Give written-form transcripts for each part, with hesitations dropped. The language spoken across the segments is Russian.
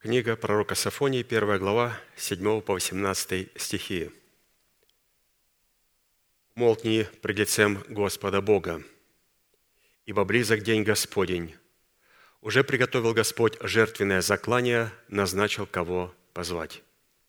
Книга пророка Сафонии, 1 глава, 7 по 18 стихи. «Молкни пред лицем Господа Бога, ибо близок день Господень. Уже приготовил Господь жертвенное заклание, назначил, кого позвать.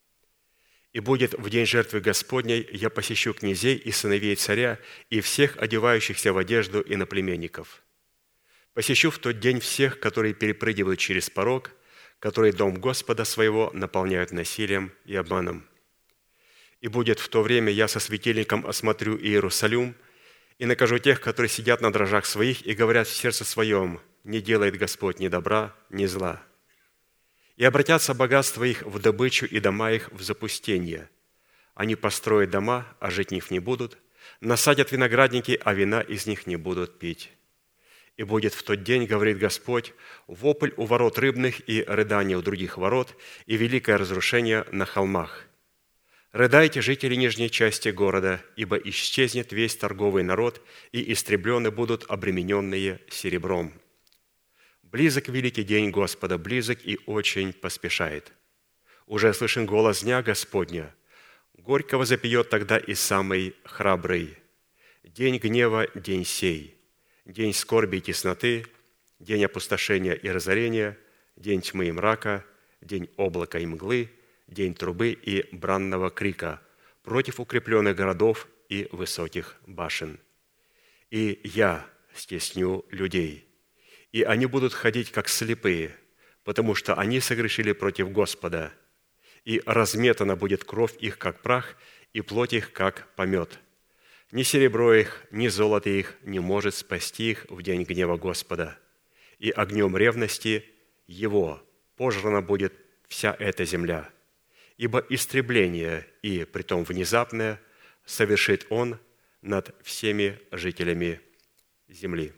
И будет в день жертвы Господней я посещу князей и сыновей царя и всех одевающихся в одежду иноплеменников. Посещу в тот день всех, которые перепрыгивают через порог, которые дом Господа своего наполняют насилием и обманом. И будет в то время я со светильником осмотрю Иерусалим и накажу тех, которые сидят на дрожжах своих и говорят в сердце своем: не делает Господь ни добра, ни зла. И обратятся богатства их в добычу и дома их в запустение. Они построят дома, а жить в них не будут, насадят виноградники, а вина из них не будут пить. И будет в тот день, говорит Господь, вопль у ворот рыбных и рыдание у других ворот, и великое разрушение на холмах. Рыдайте, жители нижней части города, ибо исчезнет весь торговый народ, и истреблены будут обремененные серебром. Близок великий день Господа, близок и очень поспешает. Уже слышен голос дня Господня. Горько возопьет тогда и самый храбрый. День гнева, день сей. День скорби и тесноты, день опустошения и разорения, день тьмы и мрака, день облака и мглы, день трубы и бранного крика против укрепленных городов и высоких башен. И я стесню людей, и они будут ходить, как слепые, потому что они согрешили против Господа, и разметана будет кровь их, как прах, и плоть их, как помет. Ни серебро их, ни золото их не может спасти их в день гнева Господа. И огнем ревности Его пожрана будет вся эта земля. Ибо истребление, и притом внезапное, совершит Он над всеми жителями земли».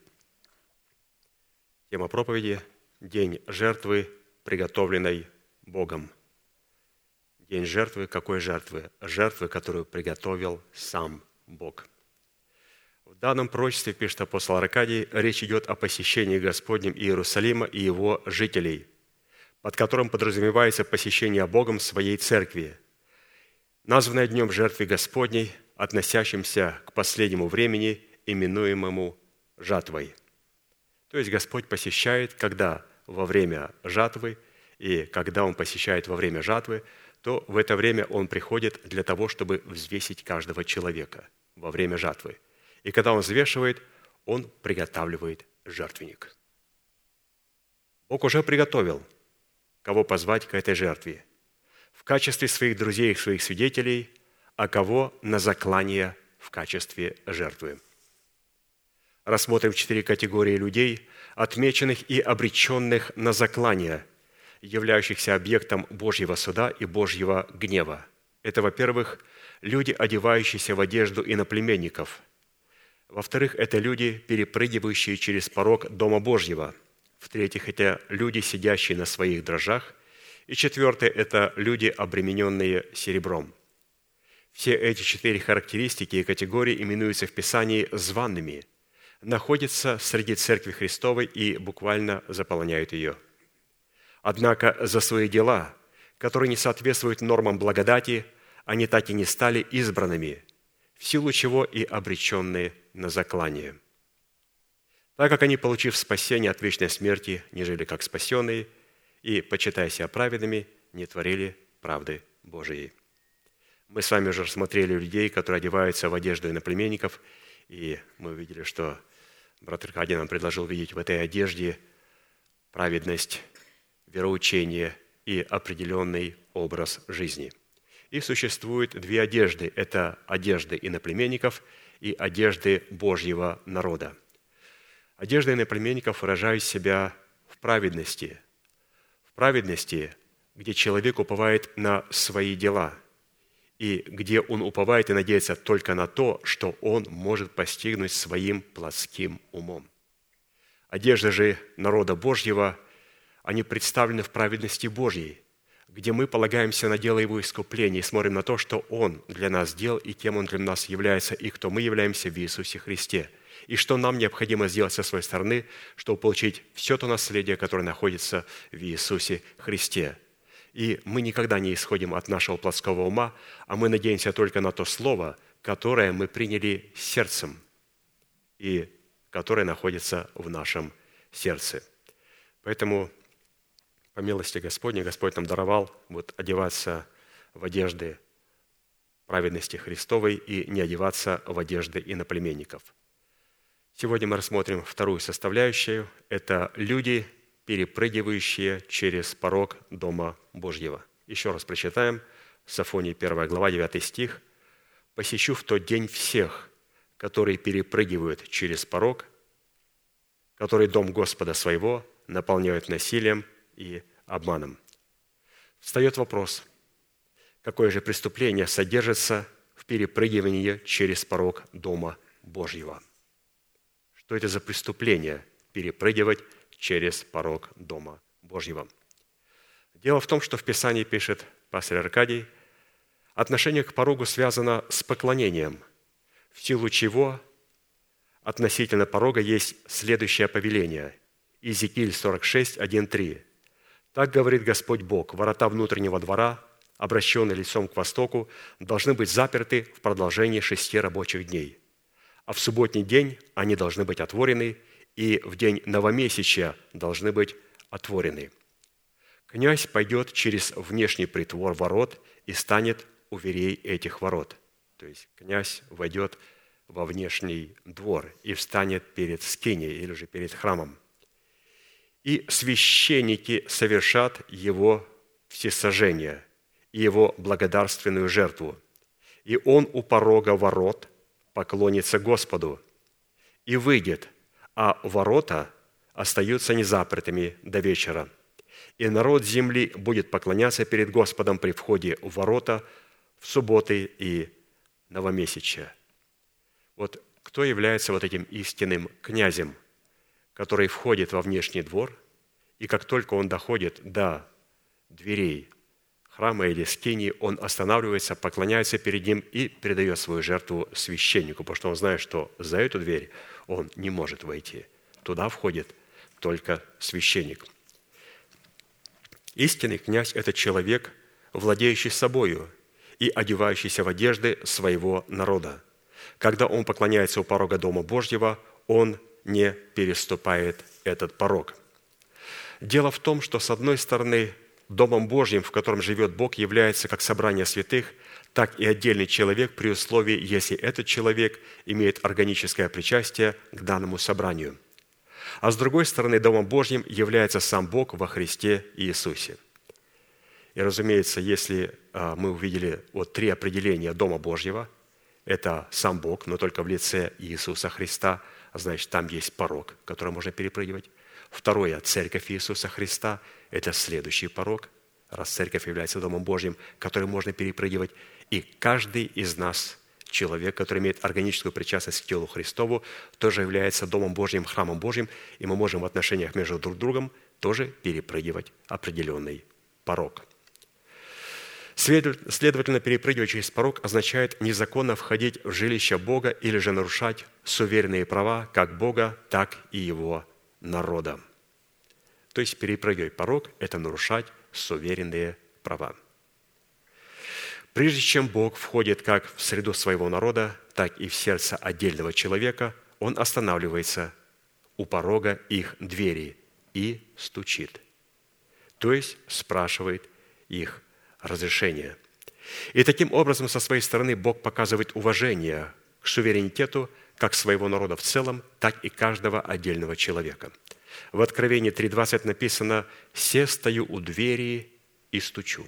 Тема проповеди – День жертвы, приготовленной Богом. День жертвы – какой жертвы? Жертвы, которую приготовил сам Бог. В данном пророчестве, пишет апостол Аркадий, речь идет о посещении Господнем Иерусалима и его жителей, под которым подразумевается посещение Богом своей церкви, названное днем жертвы Господней, относящимся к последнему времени, именуемому жатвой. То есть Господь посещает, когда во время жатвы, и когда Он посещает во время жатвы, то в это время Он приходит для того, чтобы взвесить каждого человека во время жатвы. И когда Он взвешивает, Он приготавливает жертвенник. Бог уже приготовил, кого позвать к этой жертве, в качестве своих друзей и своих свидетелей, а кого на заклание в качестве жертвы. Рассмотрим 4 категории людей, отмеченных и обреченных на заклание, являющихся объектом Божьего суда и Божьего гнева. Это, во-первых, люди, одевающиеся в одежду иноплеменников. Во-вторых, это люди, перепрыгивающие через порог Дома Божьего. В-третьих, это люди, сидящие на своих дрожжах. И четвертое, это люди, обремененные серебром. Все эти 4 характеристики и категории именуются в Писании званными, находятся среди Церкви Христовой и буквально заполняют ее. Однако за свои дела, которые не соответствуют нормам благодати, они так и не стали избранными, в силу чего и обреченные на заклание. Так как они, получив спасение от вечной смерти, не жили как спасенные и, почитая себя праведными, не творили правды Божией. Мы с вами уже рассмотрели людей, которые одеваются в одежду иноплеменников, и мы увидели, что брат Аркадий нам предложил видеть в этой одежде праведность, вероучение и определенный образ жизни. И существует 2 одежды. Это одежды иноплеменников и одежды Божьего народа. Одежда иноплеменников выражает себя в праведности. В праведности, где человек уповает на свои дела, и где он уповает и надеется только на то, что он может постигнуть своим плотским умом. Одежда же народа Божьего, они представлены в праведности Божьей, где мы полагаемся на дело Его искупления и смотрим на то, что Он для нас сделал, и кем Он для нас является, и кто мы являемся в Иисусе Христе, и что нам необходимо сделать со своей стороны, чтобы получить все то наследие, которое находится в Иисусе Христе. И мы никогда не исходим от нашего плотского ума, а мы надеемся только на то слово, которое мы приняли сердцем и которое находится в нашем сердце. Поэтому, по милости Господней, Господь нам даровал одеваться в одежды праведности Христовой и не одеваться в одежды иноплеменников. Сегодня мы рассмотрим вторую составляющую. Это люди, перепрыгивающие через порог Дома Божьего. Еще раз прочитаем. Сафонии 1 глава, 9 стих. «Посещу в тот день всех, которые перепрыгивают через порог, которые дом Господа своего наполняют насилием и обманом». Встает вопрос, какое же преступление содержится в перепрыгивании через порог Дома Божьего? Что это за преступление перепрыгивать через порог Дома Божьего? Дело в том, что в Писании пишет пастор Аркадий, отношение к порогу связано с поклонением, в силу чего относительно порога есть следующее повеление. Иезекииль 46, 1-3. «Так говорит Господь Бог, ворота внутреннего двора, обращенные лицом к востоку, должны быть заперты в продолжении 6 рабочих дней, а в субботний день они должны быть отворены, и в день новомесячия должны быть отворены. Князь пойдет через внешний притвор ворот и станет у дверей этих ворот». То есть князь войдет во внешний двор и встанет перед скинией или же перед храмом. «И священники совершат его всесожжение и его благодарственную жертву, и он у порога ворот поклонится Господу и выйдет, а ворота остаются незапертыми до вечера. И народ земли будет поклоняться перед Господом при входе в ворота в субботы и новомесячия». Вот кто является этим истинным князем, который входит во внешний двор, и как только он доходит до дверей храма или скинии, он останавливается, поклоняется перед ним и передает свою жертву священнику, потому что он знает, что за эту дверь он не может войти. Туда входит только священник. Истинный князь – это человек, владеющий собою и одевающийся в одежды своего народа. Когда он поклоняется у порога Дома Божьего, он не переступает этот порог. Дело в том, что, с одной стороны, Домом Божьим, в котором живет Бог, является как собрание святых, так и отдельный человек при условии, если этот человек имеет органическое причастие к данному собранию. А с другой стороны, Домом Божьим является сам Бог во Христе Иисусе. И, разумеется, если мы увидели 3 определения Дома Божьего, это сам Бог, но только в лице Иисуса Христа, значит, там есть порог, который можно перепрыгивать. Второе – Церковь Иисуса Христа – это следующий порог, раз Церковь является Домом Божьим, который можно перепрыгивать. И каждый из нас, человек, который имеет органическую причастность к телу Христову, тоже является Домом Божьим, храмом Божьим, и мы можем в отношениях между друг другом тоже перепрыгивать определенный порог. Следовательно, перепрыгивать через порог означает незаконно входить в жилище Бога или же нарушать суверенные права как Бога, так и Его народа. То есть перепрыгивать порог – это нарушать суверенные права. Прежде чем Бог входит как в среду своего народа, так и в сердце отдельного человека, Он останавливается у порога их двери и стучит. То есть спрашивает их разрешение. И таким образом, со своей стороны, Бог показывает уважение к суверенитету как своего народа в целом, так и каждого отдельного человека. В Откровении 3:20 написано: «Се стою у двери и стучу.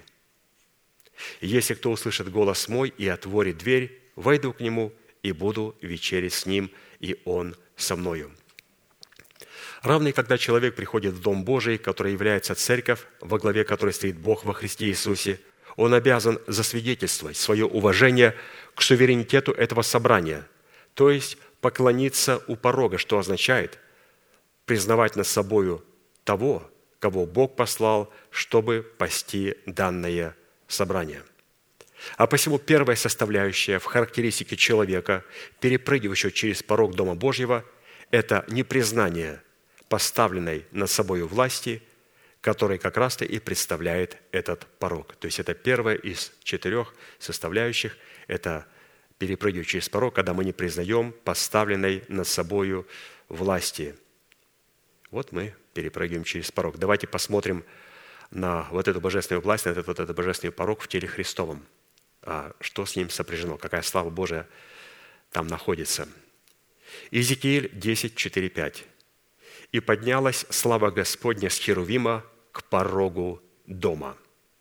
Если кто услышит голос мой и отворит дверь, войду к нему и буду вечерить с ним, и он со мною». Равно и когда человек приходит в Дом Божий, который является церковь, во главе которой стоит Бог во Христе Иисусе, он обязан засвидетельствовать свое уважение к суверенитету этого собрания, то есть поклониться у порога, что означает признавать над собою того, кого Бог послал, чтобы пасти данное собрание. А посему первая составляющая в характеристике человека, перепрыгивающего через порог Дома Божьего, это непризнание поставленной над собою власти, который как раз-то и представляет этот порог. То есть это первая из 4 составляющих. Это перепрыгивать через порог, когда мы не признаем поставленной над собою власти. Вот мы перепрыгиваем через порог. Давайте посмотрим на вот эту божественную власть, на этот божественный порог в теле Христовом. Что с ним сопряжено, какая слава Божия там находится. Иезекииль 10, 4, 5. «И поднялась слава Господня с Херувима к порогу дома.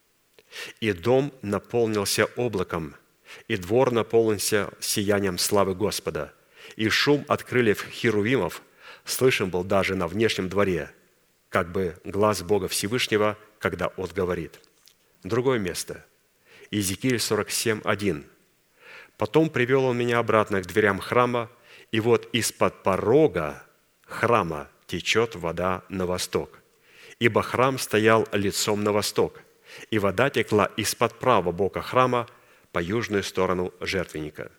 И дом наполнился облаком, и двор наполнился сиянием славы Господа. И шум от крыльев Херувимов слышен был даже на внешнем дворе, как бы глаз Бога Всевышнего, когда Он говорит». Другое место. Иезекииль 47, 1. «Потом привел он меня обратно к дверям храма, и вот из-под порога храма течет вода на восток. Ибо храм стоял лицом на восток, и вода текла из-под правого бока храма по южную сторону жертвенника».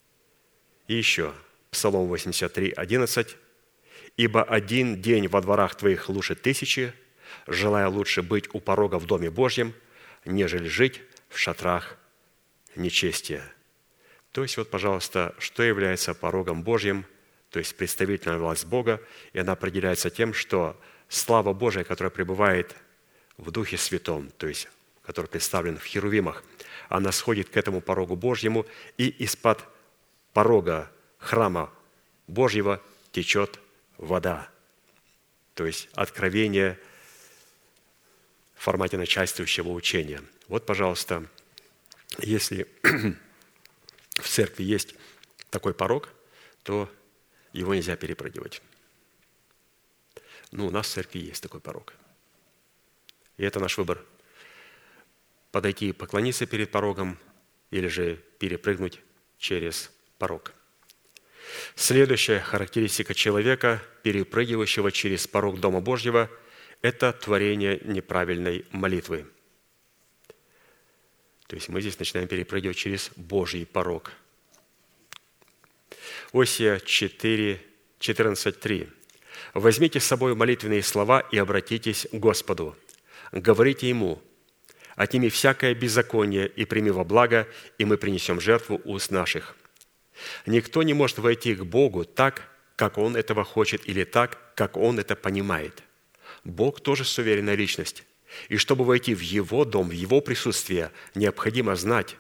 И еще, Псалом 83, 11. «Ибо один день во дворах твоих лучше 1000, желая лучше быть у порога в доме Божьем, нежели жить в шатрах нечестия». То есть, вот, пожалуйста, что является порогом Божьим, то есть представительная власть Бога, и она определяется тем, что слава Божия, которая пребывает в Духе Святом, то есть, который представлен в Херувимах, она сходит к этому порогу Божьему, и из-под порога храма Божьего течет вода. То есть, откровение в формате начальствующего учения. Вот, пожалуйста, если в церкви есть такой порог, то его нельзя перепрыгивать. У нас в церкви есть такой порог. И это наш выбор. Подойти и поклониться перед порогом или же перепрыгнуть через порог. Следующая характеристика человека, перепрыгивающего через порог Дома Божьего, это творение неправильной молитвы. То есть мы здесь начинаем перепрыгивать через Божий порог. Осия 4, 14:3. «Возьмите с собой молитвенные слова и обратитесь к Господу. Говорите Ему: отними всякое беззаконие и прими во благо, и мы принесем жертву уст наших». Никто не может войти к Богу так, как Он этого хочет, или так, как Он это понимает. Бог тоже суверенная личность. И чтобы войти в Его дом, в Его присутствие, необходимо знать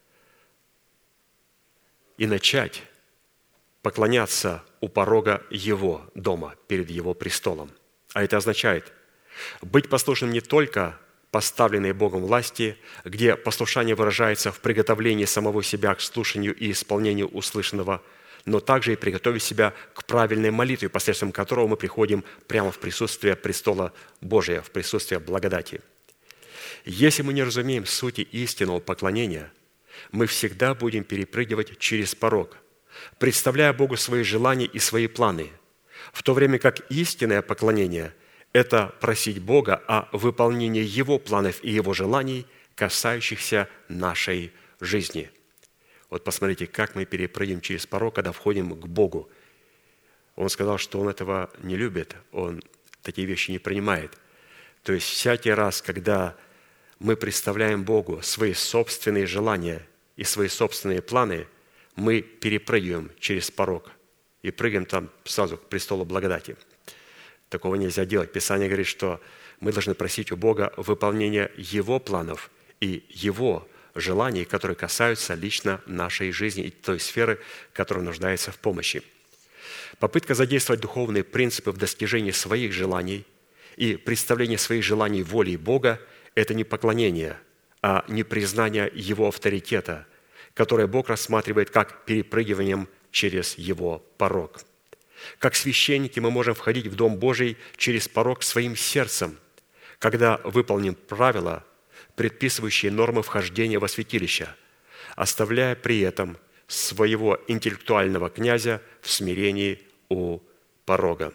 и начать поклоняться у порога Его дома, перед Его престолом. А это означает быть послушным не только поставленной Богом власти, где послушание выражается в приготовлении самого себя к слушанию и исполнению услышанного, но также и приготовить себя к правильной молитве, посредством которого мы приходим прямо в присутствие престола Божия, в присутствие благодати. Если мы не разумеем сути истинного поклонения, мы всегда будем перепрыгивать через порог, представляя Богу свои желания и свои планы, в то время как истинное поклонение – это просить Бога о выполнении Его планов и Его желаний, касающихся нашей жизни. Вот посмотрите, как мы перепрыгиваем через порог, когда входим к Богу. Он сказал, что Он этого не любит, Он такие вещи не принимает. То есть всякий раз, когда мы представляем Богу свои собственные желания и свои собственные планы, мы перепрыгиваем через порог и прыгаем там сразу к престолу благодати. Такого нельзя делать. Писание говорит, что мы должны просить у Бога выполнения Его планов и Его желаний, которые касаются лично нашей жизни и той сферы, которая нуждается в помощи. Попытка задействовать духовные принципы в достижении своих желаний и представление своих желаний волей Бога – это не поклонение, а не признание Его авторитета, которое Бог рассматривает как перепрыгиванием через Его порог. Как священники мы можем входить в Дом Божий через порог своим сердцем, когда выполним правила, предписывающие нормы вхождения во святилище, оставляя при этом своего интеллектуального князя в смирении у порога.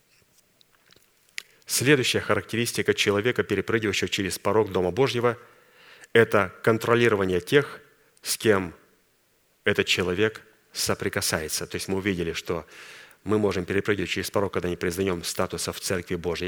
Следующая характеристика человека, перепрыгивающего через порог Дома Божьего, это контролирование тех, с кем этот человек соприкасается. То есть мы увидели, что мы можем перепрыгивать через порог, когда не признаем статуса в Церкви Божьей,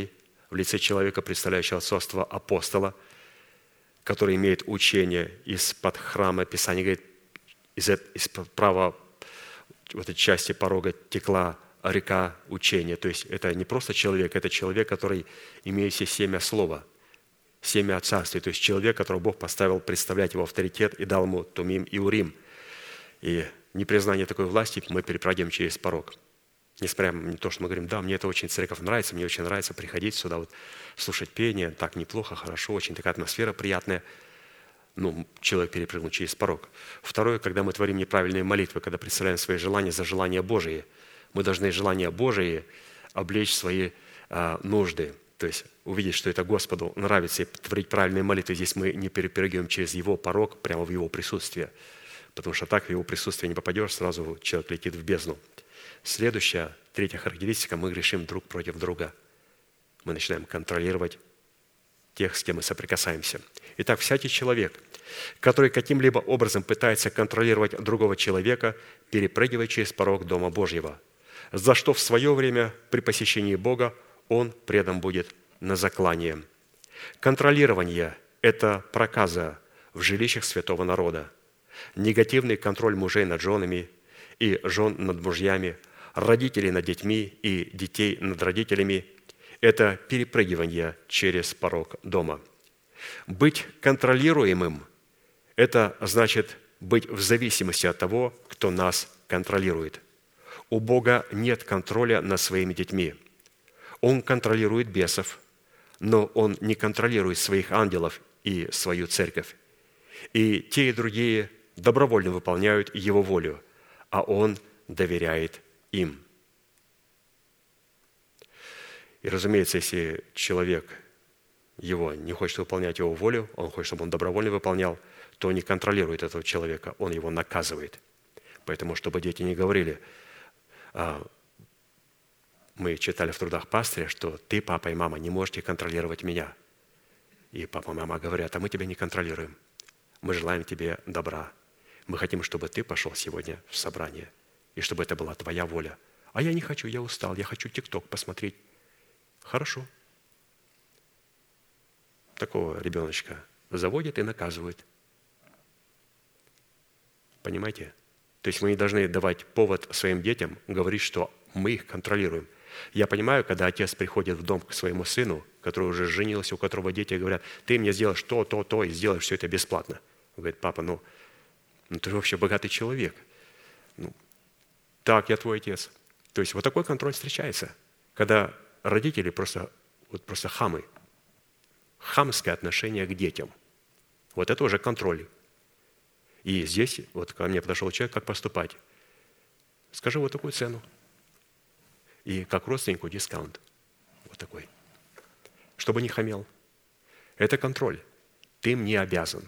в лице человека, представляющего отцовство апостола, который имеет учение из-под храма. Писание говорит, из-под права в этой части порога текла река учения. То есть это не просто человек, это человек, который имеет все семя слова, семя царствия. То есть человек, которого Бог поставил представлять его авторитет и дал ему Тумим и Урим. И непризнание такой власти мы перепрыгиваем через порог. Несмотря на то, что мы говорим, да, мне это очень церковь нравится, мне очень нравится приходить сюда, вот, слушать пение, так неплохо, хорошо, очень такая атмосфера приятная. Ну, человек перепрыгнул через порог. Второе, когда мы творим неправильные молитвы, когда представляем свои желания за желания Божии, мы должны желания Божии облечь в свои нужды. То есть увидеть, что это Господу нравится, и творить правильные молитвы. Здесь мы не перепрыгиваем через Его порог, прямо в Его присутствие. Потому что так в Его присутствие не попадешь, сразу человек летит в бездну. Следующая, третья характеристика, мы грешим друг против друга. Мы начинаем контролировать тех, с кем мы соприкасаемся. Итак, всякий человек, который каким-либо образом пытается контролировать другого человека, перепрыгивает через порог Дома Божьего, за что в свое время при посещении Бога он предан будет на заклание. Контролирование – это проказа в жилищах святого народа, негативный контроль мужей над женами и жен над мужьями, родителей над детьми и детей над родителями – это перепрыгивание через порог дома. Быть контролируемым – это значит быть в зависимости от того, кто нас контролирует. У Бога нет контроля над своими детьми. Он контролирует бесов, но Он не контролирует своих ангелов и свою церковь. И те, и другие добровольно выполняют Его волю, а Он доверяет им. И, разумеется, если человек его не хочет выполнять его волю, он хочет, чтобы он добровольно выполнял, то он не контролирует этого человека, он его наказывает. Поэтому, чтобы дети не говорили, мы читали в трудах пастыря, что ты, папа и мама, не можете контролировать меня. И папа и мама говорят, а мы тебя не контролируем. Мы желаем тебе добра. Мы хотим, чтобы ты пошел сегодня в собрание, и чтобы это была твоя воля. А я не хочу, я устал, я хочу ТикТок посмотреть. Хорошо. Такого ребеночка заводят и наказывают. Понимаете? То есть мы не должны давать повод своим детям говорить, что мы их контролируем. Я понимаю, когда отец приходит в дом к своему сыну, который уже женился, у которого дети говорят, ты мне сделаешь то, и сделаешь все это бесплатно. Он говорит, папа, ну ты же вообще богатый человек. Так, я твой отец. То есть вот такой контроль встречается, когда родители просто хамы. Хамское отношение к детям. Вот это уже контроль. И здесь вот ко мне подошел человек, как поступать. Скажи вот такую цену. И как родственнику дискаунт. Вот такой. Чтобы не хамел. Это контроль. Ты мне обязан.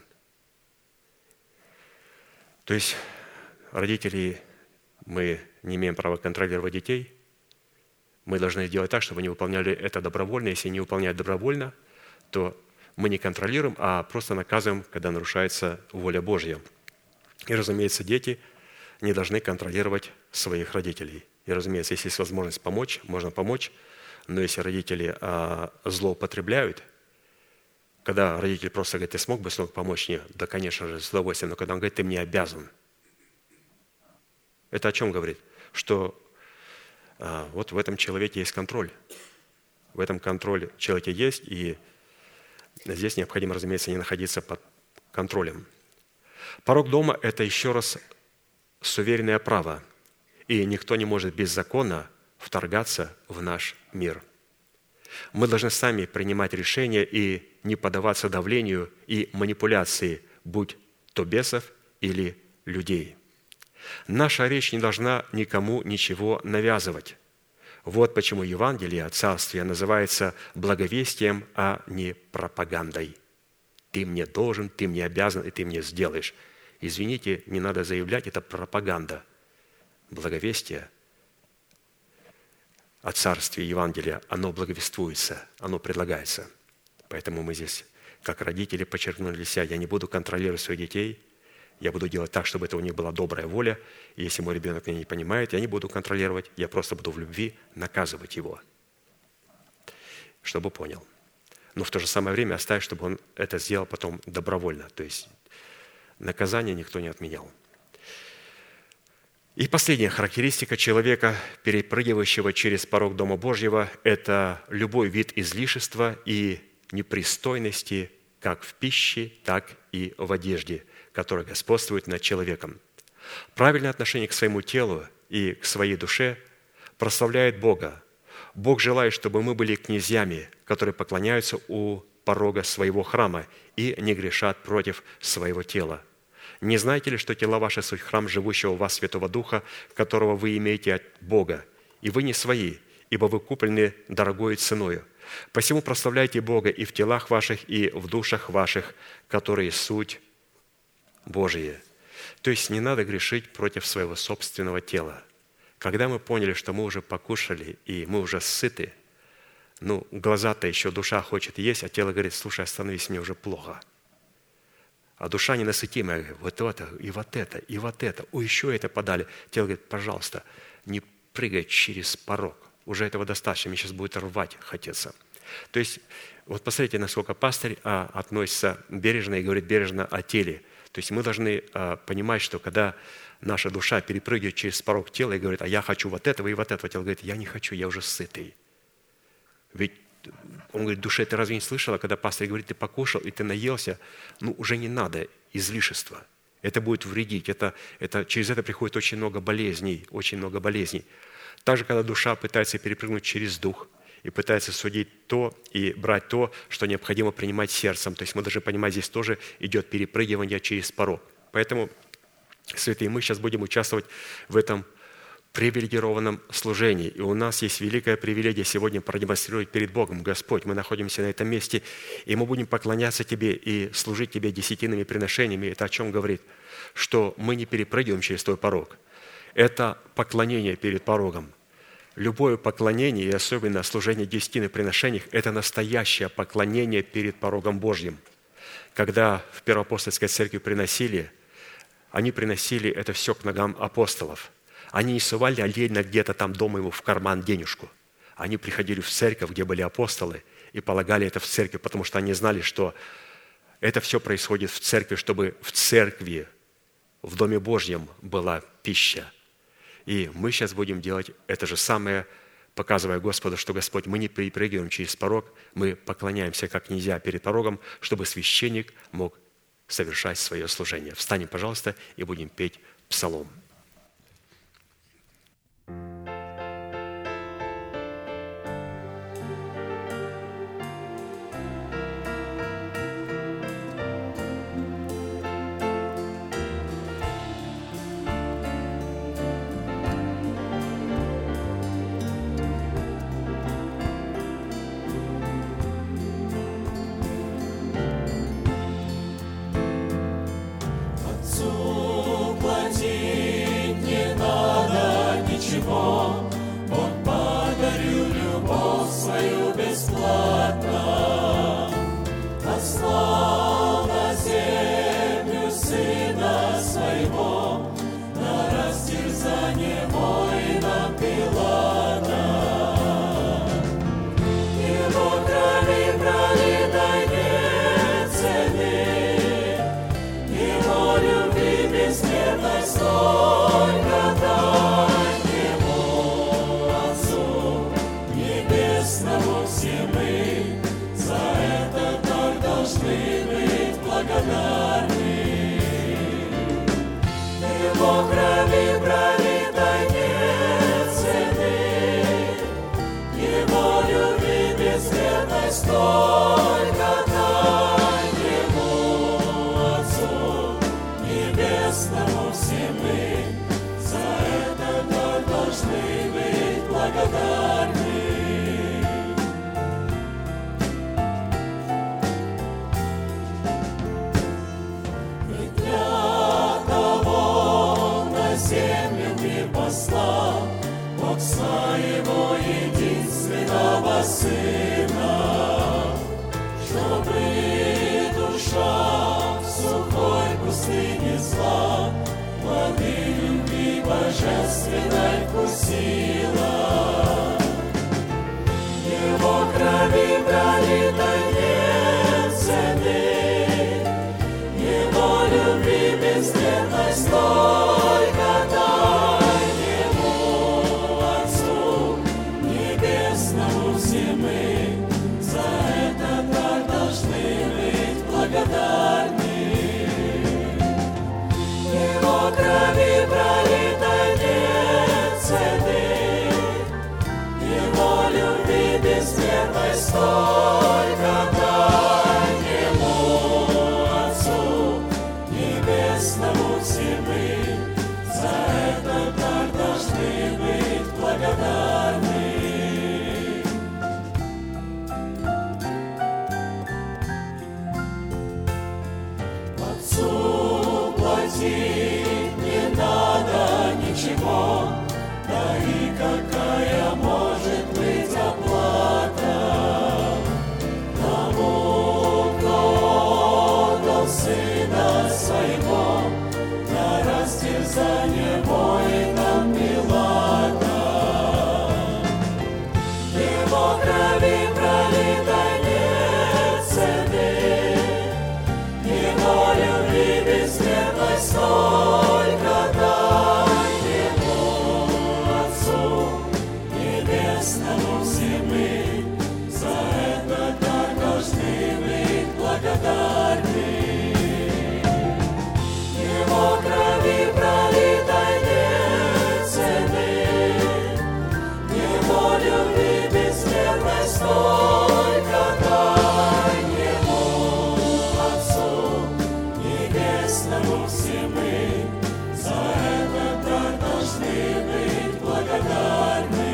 То есть родители, мы не имеем права контролировать детей. Мы должны сделать так, чтобы они выполняли это добровольно. Если не выполняют добровольно, то мы не контролируем, а просто наказываем, когда нарушается воля Божья. И, разумеется, дети не должны контролировать своих родителей. И, разумеется, если есть возможность помочь, можно помочь. Но если родители злоупотребляют, когда родитель просто говорит, ты смог бы, сынок, помочь мне? Да, конечно же, с удовольствием. Но когда он говорит, ты мне обязан. Это о чем говорит? Что вот в этом человеке есть контроль. В этом контроль в человеке есть, и здесь необходимо, разумеется, не находиться под контролем. Порог дома – это еще раз суверенное право, и никто не может беззаконно вторгаться в наш мир. Мы должны сами принимать решения и не поддаваться давлению и манипуляции, будь то бесов или людей. Наша речь не должна никому ничего навязывать. Вот почему Евангелие о Царстве называется благовестием, а не пропагандой. Ты мне должен, ты мне обязан, и ты мне сделаешь. Извините, не надо заявлять, это пропаганда. Благовестие о Царстве Евангелия, оно благовествуется, оно предлагается. Поэтому мы здесь, как родители, подчеркнули для себя, я не буду контролировать своих детей, я буду делать так, чтобы это у них была добрая воля. И если мой ребенок меня не понимает, я не буду контролировать, я просто буду в любви наказывать его. чтобы понял. Но в то же самое время оставь, чтобы он это сделал потом добровольно. То есть наказание никто не отменял. И последняя характеристика человека, перепрыгивающего через порог Дома Божьего, это любой вид излишества и непристойности как в пище, так и в одежде, которая господствует над человеком. Правильное отношение к своему телу и к своей душе прославляет Бога. Бог желает, чтобы мы были князьями, которые поклоняются у порога своего храма и не грешат против своего тела. Не знаете ли, что тела ваши суть храм живущего в вас Святого Духа, которого вы имеете от Бога, и вы не свои, ибо вы куплены дорогою ценою. Посему прославляйте Бога и в телах ваших, и в душах ваших, которые суть Божие». То есть не надо грешить против своего собственного тела. Когда мы поняли, что мы уже покушали и мы уже сыты, глаза-то еще, душа хочет есть, а тело говорит: слушай, остановись, мне уже плохо. А душа ненасытимая говорит: вот это, и вот это, и вот это. Еще это подали. Тело говорит: пожалуйста, не прыгай через порог. Уже этого достаточно, мне сейчас будет рвать хотеться. То есть, вот посмотрите, насколько пастырь относится бережно и говорит бережно о теле. То есть мы должны понимать, что когда наша душа перепрыгивает через порог тела и говорит: а я хочу вот этого и вот этого, тело говорит: я не хочу, я уже сытый. Ведь он говорит: душе, ты разве не слышала, когда пастырь говорит: ты покушал и ты наелся, уже не надо излишества. Это будет вредить, через это приходит очень много болезней, очень много болезней. Также, когда душа пытается перепрыгнуть через дух и пытается судить то и брать то, что необходимо принимать сердцем. То есть мы должны понимать, здесь тоже идет перепрыгивание через порог. Поэтому, святые, мы сейчас будем участвовать в этом привилегированном служении. И у нас есть великая привилегия сегодня продемонстрировать перед Богом: Господь, мы находимся на этом месте, и мы будем поклоняться Тебе и служить Тебе десятинными приношениями. Это о чем говорит? Что мы не перепрыгиваем через Твой порог. Это поклонение перед порогом. Любое поклонение, и особенно служение десятины приношений, это настоящее поклонение перед порогом Божьим. Когда в Первоапостольской церкви приносили, они приносили это все к ногам апостолов. Они не сували отдельно где-то там дома ему в карман денежку. Они приходили в церковь, где были апостолы, и полагали это в церкви, потому что они знали, что это все происходит в церкви, чтобы в церкви, в Доме Божьем была пища. И мы сейчас будем делать это же самое, показывая Господу, что, Господь, мы не перепрыгиваем через порог, мы поклоняемся как князья перед порогом, чтобы священник мог совершать свое служение. Встанем, пожалуйста, и будем петь псалом. Божественной вкусила. Его кровь крови пролитой нет цены, Его любви безмерной столько дай Ему, Отцу Небесному все мы, за это так должны быть благодарны. Его крови пролитой нет цены, Его любви безмерной столько дай Ему, Отцу Небесному все мы, за это так должны быть благодарны. Отцу платить не надо ничего, да и какая может быть оплата тому, кто отдал Сына Своего на растерзание воинам Пилата. Его крови пролитой нет цены, Его любви безмерной столько дай Ему, Отцу Небесному все мы, за это так должны быть благодарны. Его крови пролитой нет цены, Его любви безмерной столько дай Ему, Отцу Небесному все мы, за это так должны быть благодарны.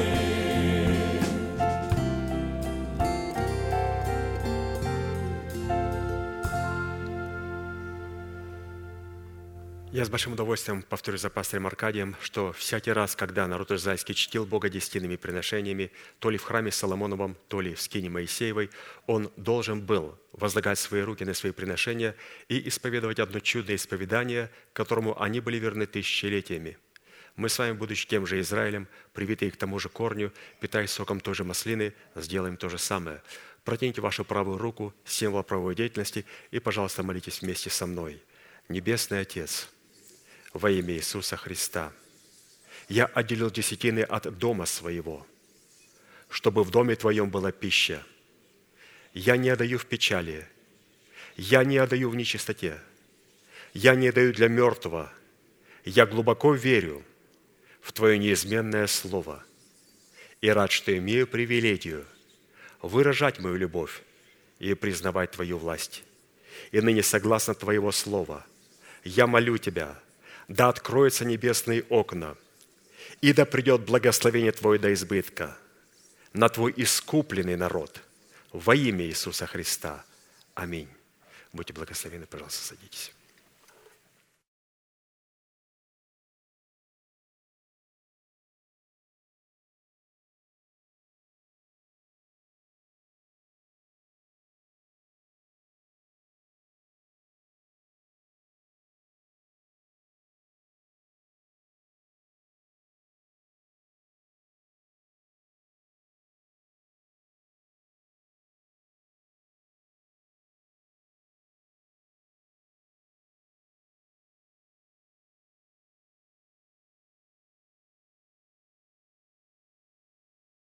Я с большим удовольствием повторю за пастором Аркадием, что всякий раз, когда народ израильский чтил Бога десятинными приношениями, то ли в храме Соломоновом, то ли в скине Моисеевой, он должен был возлагать свои руки на свои приношения и исповедовать одно чудное исповедание, которому они были верны тысячелетиями. Мы с вами, будучи тем же Израилем, привитые к тому же корню, питаясь соком той же маслины, сделаем то же самое. Протяните вашу правую руку, символ правовой деятельности, и, пожалуйста, молитесь вместе со мной. Небесный Отец, во имя Иисуса Христа, я отделил десятины от дома своего, чтобы в доме Твоем была пища. Я не отдаю в печали, я не отдаю в нечистоте, я не отдаю для мертвого, я глубоко верю в Твое неизменное Слово и рад, что имею привилегию выражать мою любовь и признавать Твою власть. И ныне, согласно Твоего Слова, я молю Тебя, да откроются небесные окна, и да придет благословение Твое до избытка на Твой искупленный народ во имя Иисуса Христа. Аминь. Будьте благословенны, пожалуйста, садитесь.